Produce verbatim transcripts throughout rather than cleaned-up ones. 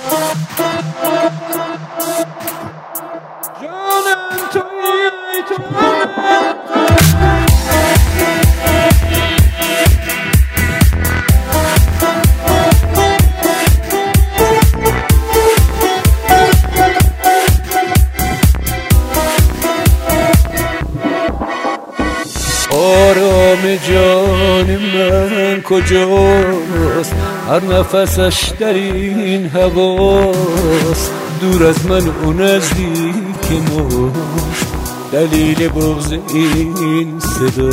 جانم تویی جانم آرام جان من کجاست؟ هر نفسش در این هواست. دور از من و نزدیک ماست، دلیل بغض این صدا.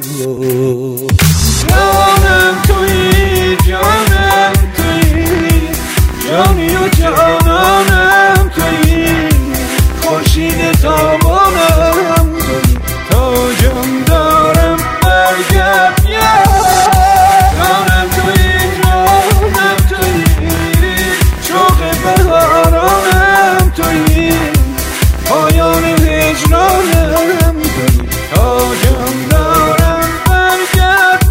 جانم تویی جانم تویی، جانی و جانانم تویی، خورشید تابانم تویی، تاجم دارم برگرد جانم تویی جانم تویی، شوق بهارانم تویی، پایان هجرانم تویی، تاجم دارم برگرد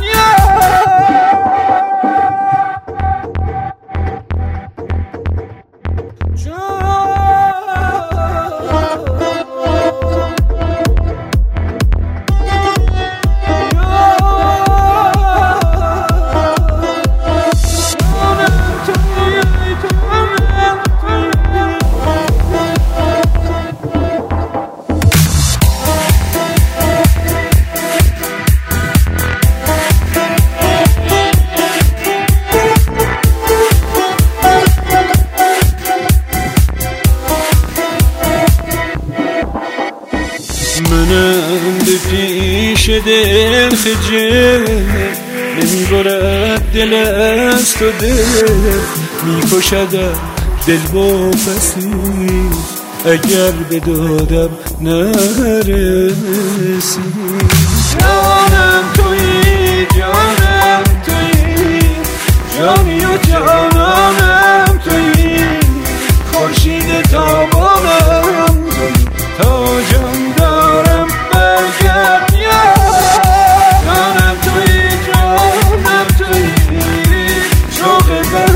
منم به پیش دل خجل، نمیبرد دل از تو دل، میکشد دل با پسی، اگر به دادم نرسی. جانم تویی جانم تویی، جانی و جانانم تویی، خورشید تابانم تویی، تاجم جانم تویی جانم تویی، شوق